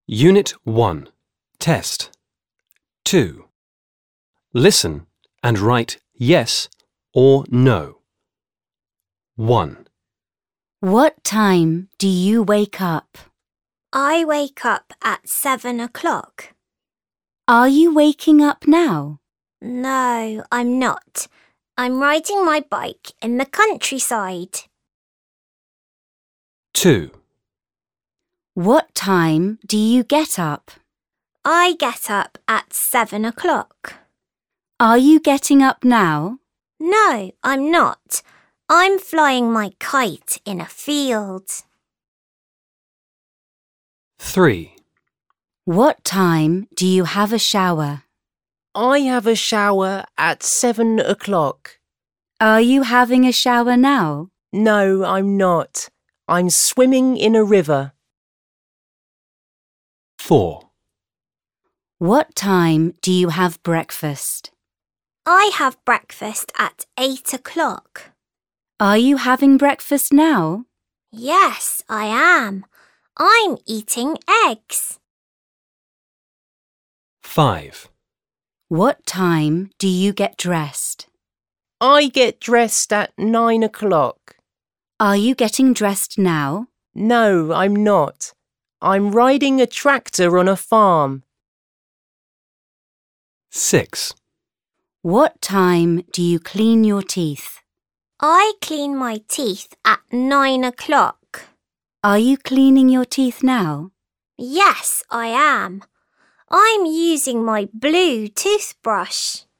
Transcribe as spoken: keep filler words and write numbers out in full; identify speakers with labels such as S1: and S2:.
S1: Unit one. Test. two. Listen and write yes or no. one.
S2: What time do you wake up?
S3: I wake up at seven o'clock.
S2: Are you waking up now?
S3: No, I'm not. I'm riding my bike in the countryside.
S1: two.
S2: What time do you get up?
S3: I get up at seven o'clock.
S2: Are you getting up now?
S3: No, I'm not. I'm flying my kite in a field.
S1: three.
S2: What time do you have a shower?
S4: I have a shower at seven o'clock.
S2: Are you having a shower now?
S4: No, I'm not. I'm swimming in a river.
S1: four.
S2: What time do you have breakfast?
S3: I have breakfast at eight o'clock.
S2: Are you having breakfast now?
S3: Yes, I am. I'm eating eggs.
S1: five.
S2: What time do you get dressed?
S4: I get dressed at nine o'clock.
S2: Are you getting dressed now?
S4: No, I'm not. I'm riding a tractor on a farm.
S1: six.
S2: What time do you clean your teeth?
S3: I clean my teeth at nine o'clock.
S2: Are you cleaning your teeth now?
S3: Yes, I am. I'm using my blue toothbrush.